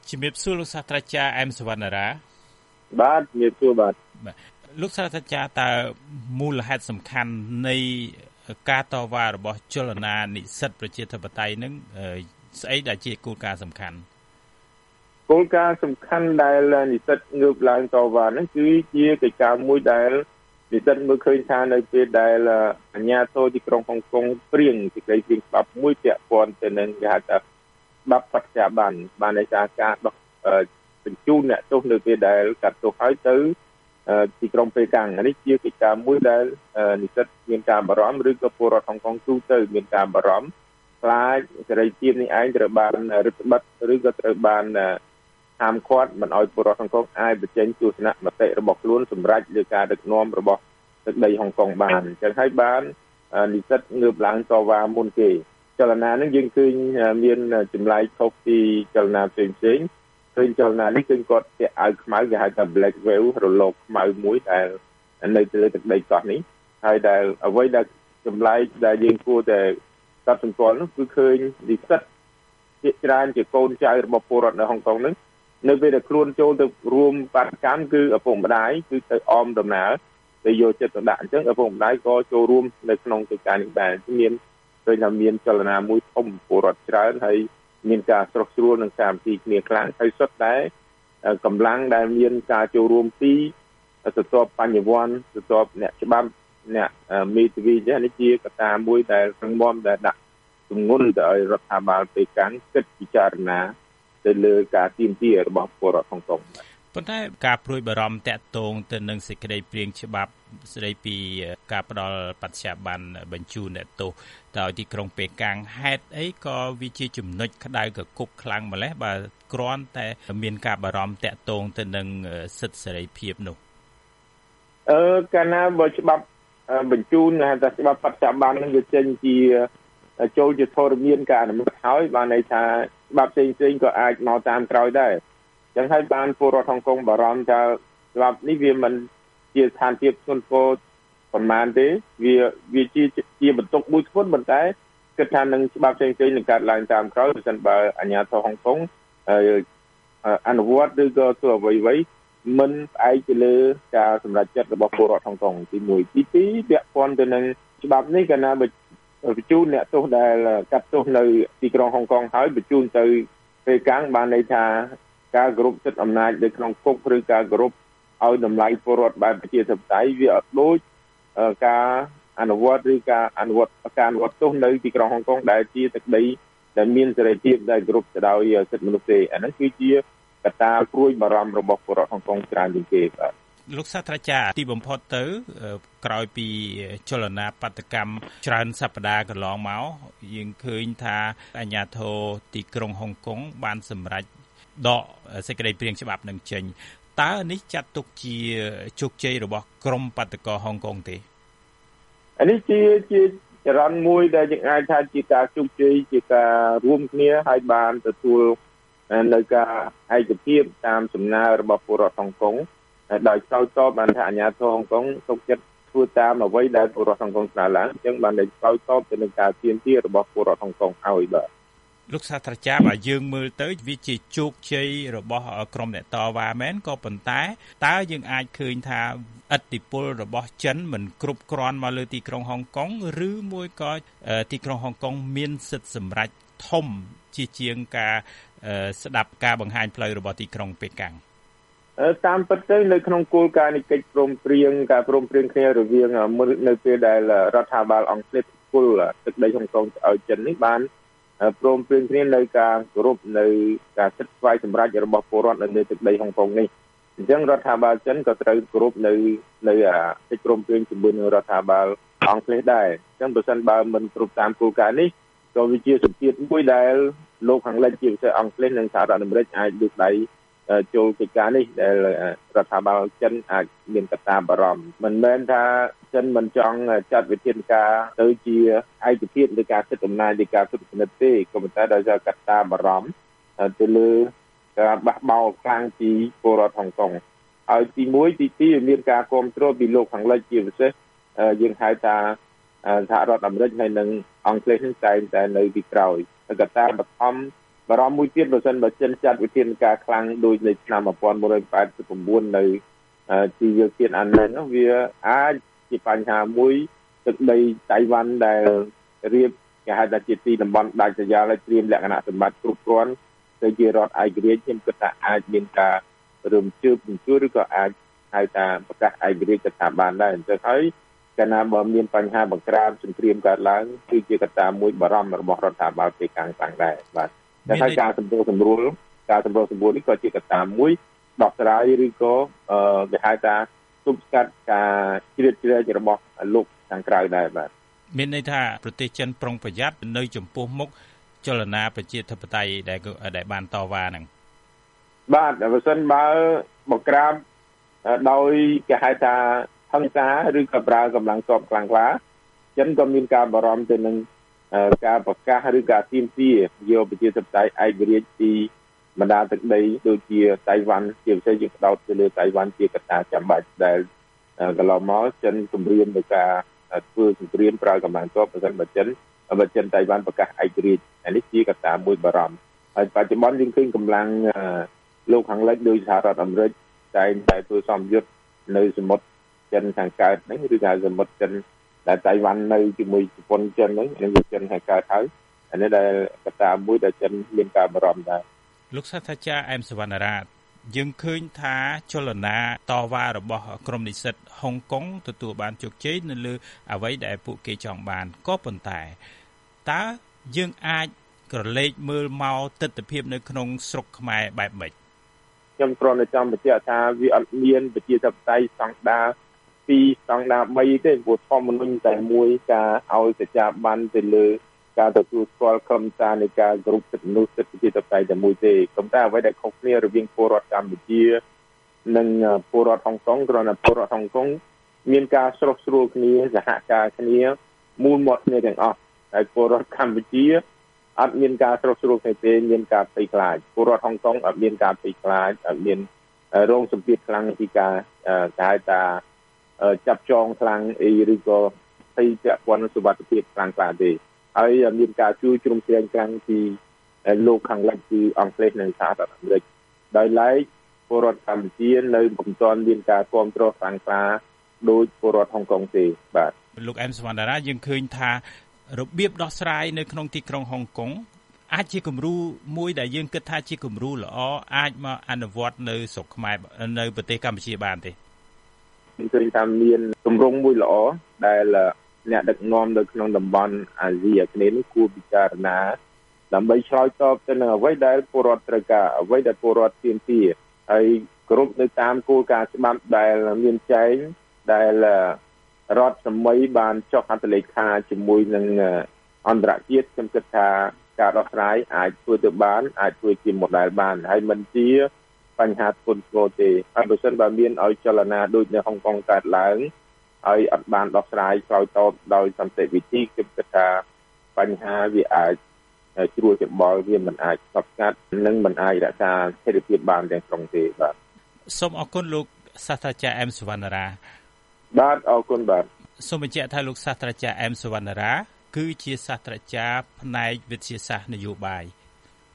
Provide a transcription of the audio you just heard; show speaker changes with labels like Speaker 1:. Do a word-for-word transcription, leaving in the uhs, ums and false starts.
Speaker 1: ជំរាបសួរលោកសាស្ត្រាចារ្យអែមសវណ្ណារា
Speaker 2: បាទជំរាបសួរបាទ
Speaker 1: លោកសាស្ត្រាចារ្យតើមូលហេតុសំខាន់នៃការតវ៉ារបស់ចលនានិស្សិតប្រជាធិបតេយ្យនឹងស្អីដែលជាគោលការណ៍សំខាន់
Speaker 2: គោលការណ៍សំខាន់ដែលនិស្សិតងើបឡើងតវ៉ាហ្នឹងគឺជាកិច្ចការមួយដែលនិស្សិតមើលឃើញថានៅពេលដែលអាជ្ញាធរទីក្រុងហុងកុងព្រៀងសេចក្តីព្រៀងច្បាប់មួយពាក់ព័ន្ធទៅនឹងគេហៅថាច្បាប់បច្ចាបានបានន័យថាការដោះបញ្ជូនអ្នកទោសនៅពេលដែលកាត់ទោសហើយទៅទីក្រុងប៉េកាំងនេះជាកិច្ចការមួយដែលនិស្សិតមានការបារម្ភឬក៏ពលរដ្ឋហុងកុងទូទៅមានការបារម្ភខ្លាចសេរីភាពនេះឯងត្រូវបានរឹតបន្តឹងឬក៏ត្រូវបានហាមឃាត់មិនឲ្យពលរដ្ឋហុងកុងអាចបញ្ចេញទស្សនៈមតិរបស់ខ្លួនសម្រាប់លើការដឹកនាំរបស់ទឹកដីហុងកុងបានអញ្ចឹងហើយបាននិស្សិតងើបឡើងតវ៉ាមុនគេចលនានឹងយើងឃើញមានចម្លែកខុសពីចលនាផ្សេងផ្សេងឃើញចលនានេះគឺគាត់ពាក់អាវខ្មៅគេហៅថា black wave រលកខ្មៅមួយដែលនៅលើទឹកដីកោះនេះហើយដែលអ្វីដែលចម្លែកដែលយើងគួរតែកត់សម្គាល់នោះគឺឃើញនិស្សិតជាច្រើនជាកូនចៅរបស់ពលរដ្ឋនៅហុងកុងហ្នឹងនៅពេលដែលខ្លួនចូលទៅរួមបាតកម្មគឺឪពុកម្ដាយគឺទៅអមដំណើរទៅយកចិត្តទុកដាក់អញ្ចឹងឪពុកម្ដាយក៏ចូលរួមនៅក្នុងកិច្ចការនេះដែរមានឃើញថាមានចលនាមួយធំពលរដ្ឋច្រើនហើយមានការស្រោះស្រួលនិងសាមគ្គីគ្នាខ្លាំងហើយសុទ្ធតែកម្លាំងដែលមានការចូលរួមពីស្ទាប់បញ្ញវន្តស្ទាប់អ្នកច្បាប់អ្នកមេធាវីនេះជាកត្តាមួយដែលរឹងមាំដែលដាក់ទម្ងន់ទៅឲ្យរដ្ឋាភិបាលប៉េកាំងគិតពិចារណាទៅលើការទាមទាររបស់ពលរដ្ឋហុងកុង
Speaker 1: ប៉ុន្តែការព្រួយបារម្ភតាក់ទងទៅនឹងសេចក្តីព្រាងច្បាប់ស្តីពីការផ្ដល់បច្ចាប័នបញ្ជូនអ្នកទោសទៅឲ្យទីក្រុងប៉េកាំងហេតុអីក៏វាជាចំណុចក្តៅកគុកខ្លាំងម្ល៉េះបើគ្រាន់តែមានការបារម្ភតាក់ទងទៅនឹងសិទ្ធិសេរីភាពនោះ
Speaker 2: អឺកាលណាបើច្បាប់បញ្ជូនហៅថាច្បាប់បច្ចាប័ននឹងវាចេញជាចូលជាធរមានការអនុម័តហើយបានន័យថាច្បាប់ផ្សេងផ្សេងក៏អាចមកតាមក្រោយដែរអញ្ចឹងហើយបានពលរដ្ឋហុងកុងបារម្ភថាច្បាប់នេះវាមិនជាស្ថានភាពធ្ងន់ធ្ងរប៉ុន្មានទេវាវាជាជាបន្ទុកមួយធ្ងន់ប៉ុន្តែគិតថានឹងច្បាប់ផ្សេងផ្សេងនឹងកើតឡើងតាមក្រោយប្រសិនបើអាជ្ញាធរហុងកុងអនុវត្តឬក៏ធ្វើអ្វីអ្វីមិនផ្អែកទៅលើការសម្រេចចិត្តរបស់ពលរដ្ឋហុងកុងទីមួយទីពីរពាក់ព័ន្ធទៅនឹងច្បាប់នេះកាលណាបញ្ជូនអ្នកទោសដែលកាត់ទោសនៅទីក្រុងហុងកុងហើយបញ្ជូនទៅប៉េកាំងបានន័យថាការគោរពសិទ្ធិអំណាចនៅក្នុងគុកឬការគោរពឲ្យតម្លៃពលរដ្ឋបែបប្រជាធិបតេយ្យវាអត់ដូចការអនុវត្តឬការអនុវត្តការអនុវត្តទោសនៅទីក្រុងហុងកុងដែលជាទឹកដីដែលមានសេរីភាពដែលគោរពទៅដោយសិទ្ធិមនុស្សទេអាហ្នឹងគឺជាកត្តាព្រួយបារម្ភរបស់ពលរដ្ឋហុងកុងច្រើនជាងគេបាទ
Speaker 1: លោកសាស្ត្រាចារ្យទីបំផុតទៅក្រោយពីចលនាបាតកម្មច្រើនសប្តាហ៍កន្លងមកយើងឃើញថាអាជ្ញាធរទីក្រុងហុងកុងបានសម្រេចដកសេចក្តីព្រាងច្បាប់នឹងចេញតើនេះចាត់ទុកជាជោគជ័យរបស់ក្រុមបាតកោហុងកុងទេ
Speaker 2: អានេះជាជាចរន្តមួយដែលយើងអាចថាជាការជោគជ័យជាការរួមគ្នាហើយបានទទួលនៅការឯកភាពតាមសំណើរបស់ពលរដ្ឋហុងកុងដោយឆ្លើយតបបានថាអាជ្ញាធរហុងកុងទុកចិត្តធ្វើតាមអ្វីដែលពលរដ្ឋហុងកុងស្នើឡើងអញ្ចឹងបានតែឆ្លើយតបទៅនឹងការទាមទាររបស់ពលរដ្ឋហុងកុងឲ្យបាទ
Speaker 1: លោកសាស្ត្រាចារ្យបើយើងមើលទៅវាជាជោគជ័យរបស់ក្រុមអ្នកតវ៉ាមែនក៏ប៉ុន្តែតើយើងអាចឃើញថាឥទ្ធិពលរបស់ចិនមិនគ្រប់គ្រាន់មកលើទីក្រុងហុងកុងឬមួយក៏ទីក្រុងហុងកុងមានសិទ្ធិសម្រេចធំជាជាងការស្ដាប់ការបង្ហាញផ្លូវរបស់ទីក្រុងប៉េកាំង
Speaker 2: តាមពិតទៅនៅក្នុងគោលការណ៍នៃកិច្ចព្រមព្រៀងការព្រមព្រៀងគ្នារវាងនៅពេលដែលរដ្ឋាភិបាលអង់គ្លេសគល់ទឹកដីហុងកុងឲ្យចិននេះបានព្រមព្រៀងគ្នានៅការគោរពនៅការសិទ្ធិស្វ័យសម្រេចរបស់ពលរដ្ឋនៅលើទឹកដីហុងកុងនេះអញ្ចឹងរដ្ឋាភិបាលចិនក៏ត្រូវគោរពនៅនៅកិច្ចព្រមព្រៀងជាមួយនឹងរដ្ឋាភិបាលអង់គ្លេសដែរអញ្ចឹងបើសិនបើមិនគ្រប់តាមគោលការណ៍នេះក៏វាជាសម្ពាធមួយដែលលោកខាងលិចជាពិសេសអង់គ្លេសនិងសហរដ្ឋអាមេរិកអាចលើកដៃចូលកិច្ចការនេះដែលរដ្ឋាភិបាលចិនអាចមានកត្តាបារម្ភមិនមែនថាចិនមិនចង់ចាត់វិធានការទៅជាឯកភាពនៃការសិទ្ធិអំណាចនៃការទុច្ចរិតទេក៏ប៉ុន្តែដោយសារកត្តាបារម្ភទៅលើការបះបោរខ្លាំងពីពលរដ្ឋហុងកុងហើយទីមួយទីពីរមានការគ្រប់គ្រងពីលោកខាងលិចជាពិសេសយើងហៅថាសហរដ្ឋអាមេរិកហើយនិងអង់គ្លេសនឹងតែងតែនៅពីក្រោយកត្តាបឋមបារម្ភមួយទៀតបើសិនបើចិនចាត់វិធានការខ្លាំងដូចនៅឆ្នាំnineteen eighty-nineនៅទីវាលធាតុអាមេរិកនោះវាអាចជាបញ្ហាមួយទឹកដីតៃវ៉ាន់ដែលរៀបគេហៅថាជាទីតំបន់ដាច់ស្រយាលហើយត្រៀមលក្ខណៈសម្បត្តិគ្រប់គ្រាន់ទៅជារដ្ឋឯករាជ្យខ្ញុំគិតថាអាចមានការរំជើបរំជួលឬក៏អាចហៅថាប្រកាសឯករាជ្យទៅតាមបានដែរអញ្ចឹងហើយកាលណាបើមានបញ្ហាបង្ក្រាបសង្គ្រាមកើតឡើងគឺជាកត្តាមួយបារម្ភរបស់រដ្ឋាភិបាលពេលខាងខាងដែរបាទតែហើយការសម្រួលសម្រួលការសម្រួលសម្រួលនេះក៏ជាកត្តាមួយដោះស្រាយឬក៏គេហៅថាទប់ស្កាត់ការជ្រៀតជ្រែករបស់លោកខាងក្រៅដែរបាទ
Speaker 1: មានន័យថាប្រទេសចិនប្រុងប្រយ័ត្ននៅចំពោះមុខចលនាប្រជាធិបតេយ្យដែលដែលបានតវ៉ាហ្នឹង
Speaker 2: បាទបើសិនបើបង្ក្រាបដោយគេហៅថាហិង្សាឬក៏ប្រើកម្លាំងទ័ពខ្លាំងក្លាចិនក៏មានការបារម្ភទៅនឹងការប្រកាសឬការទាមទារយកប្រជាធិបតេយ្យឯករាជ្យពីបណ្ដាទឹកដីដូចជាតៃវ៉ាន់ជាពិសេសយើងផ្ដោតទៅលើតៃវ៉ាន់ជាកត្តាចាំបាច់ដែលកន្លងមកចិនគម្រាមដោយការធ្វើសង្គ្រាមប្រើកម្លាំងទ័ពប្រសិនបើចិនបើចិនតៃវ៉ាន់ប្រកាសឯករាជ្យអានេះជាកត្តាមួយបារម្ភហើយបច្ចុប្បន្នយើងឃើញកម្លាំងលោកខាងលិចដោយសហរដ្ឋអាមេរិកតែងតែធ្វើសម្ពយុទ្ធនៅសមុទ្រចិនខាងកើតហ្នឹងឬថាសមុទ្រចិនដែលតៃវ៉ាន់នៅជាមួយជប៉ុនចិនហ្នឹងនឹងវាចិនខាងកើតហើយអានេះដែលកត្តាមួយដែលចិនមានការបារម្ភដែរ
Speaker 1: លោកសាស្ត្រាចារ្យអែមសវណ្ណរាជយើងឃើញថាចលនាតវ៉ារបស់ក្រុមនិស្សិតហុងកុងទទួលបានជោគជ័យនៅលើអ្វីដែលពួកគេចង់បានក៏ប៉ុន្តែតើយើងអាចក្រឡេកមើលមកទស្សនវិជ្ជានៅក្នុងស្រុកខ្មែរបែបម៉េច
Speaker 2: ខ្ញុំគ្រាន់តែចង់បញ្ជាក់ថាវាអត់មានប្រជាធិបតេយ្យស្តង់ដារពីរស្តង់ដារបីទេព្រោះធម្មនុញ្ញតែមួយការឲ្យសច្ចាប័នទៅលើការទទួលស្គាល់ក្រុមសារនៃការគ្រប់សិទ្ធិមនុស្សសិទ្ធិប្រជាធិបតេយ្យតែមួយទេប៉ុន្តែអ្វីដែលខុសគ្នារវាងពលរដ្ឋកម្ពុជានិងពលរដ្ឋហុងកុងគ្រាន់តែពលរដ្ឋហុងកុងមានការស្រុះស្រួលគ្នាសហការគ្នាមូលមាត់គ្នាទាំងអស់ហើយពលរដ្ឋកម្ពុជាអត់មានការស្រុះស្រួលគ្នាទេមានការភ័យខ្លាចពលរដ្ឋហុងកុងអត់មានការភ័យខ្លាចអត់មានរងសម្ពាធខ្លាំងពីការគេហៅថាចាប់ចងខ្លាំងអីឬក៏ភ័យពាក់ព័ន្ធនឹងសុវត្ថិភាពខ្លាំងក្លាទេហើយមានការជួយជ្រោមជ្រែងខ្លាំងពីលោកខាងលិចគឺអង់គ្លេសនិងសហរដ្ឋអាមេរិកដោយឡែកពលរដ្ឋកម្ពុជានៅមិនទាន់មានការគ្រប់គ្រងខ្លាំងក្លាដោយពលរដ្ឋហុងកុងទេបាទ
Speaker 1: លោកអែមសវណ្ណរាយើងឃើញថារបៀបដោះស្រាយនៅក្នុងទីក្រុងហុងកុងអាចជាគំរូមួយដែលយើងគិតថាជាគំរូល្អអាចមកអនុវត្តនៅស្រុកខ្មែរនៅប្រទេសកម្ពុជាបានទេ
Speaker 2: ខ្ញុំឃើញថាមានទម្រង់មួយល្អដែលអ្នកដឹកនាំនៅក្នុងតំបន់អាស៊ីអាគ្នេយ៍នេះគួរពិចារណាដើម្បីឆ្លើយតបទៅនឹងអ្វីដែលពលរដ្ឋត្រូវការអ្វីដែលពលរដ្ឋទាមទារហើយគ្រប់នៅតាមគោលការណ៍ច្បាប់ដែលមានចែងដែលរដ្ឋសម័យបានចុះហត្ថលេខាជាមួយនឹងអន្តរជាតិខ្ញុំគិតថាការដោះស្រាយអាចធ្វើទៅបានអាចធ្វើជា model បានហើយមិនជាបញ្ហាធ្ងន់ធ្ងរទេហើយបើសិនបើមានឲ្យចលនាដូចនៅហុងកុងកើតឡើងហើយអត់បានដោះស្រាយឆ្លើយតបដោយសន្តិវិធីខ្ញុំគិតថាបញ្ហាវាអាចជ្រួលច្បល់វាមិនអាចស្បស្ងាត់និងមិនអាចរក្សាស្ថិរភាពបានទាំងស្រុងទេបាទ
Speaker 1: សូមអរគុណលោកសាស្ត្រាចារ្យអែមសវណ្ណរា
Speaker 2: បាទអរគុណបាទ
Speaker 1: សូមបញ្ជាក់ថាលោកសាស្ត្រាចារ្យអែមសវណ្ណរាគឺជាសាស្ត្រាចារ្យផ្នែកវិទ្យាសាស្ត្រនយោបាយ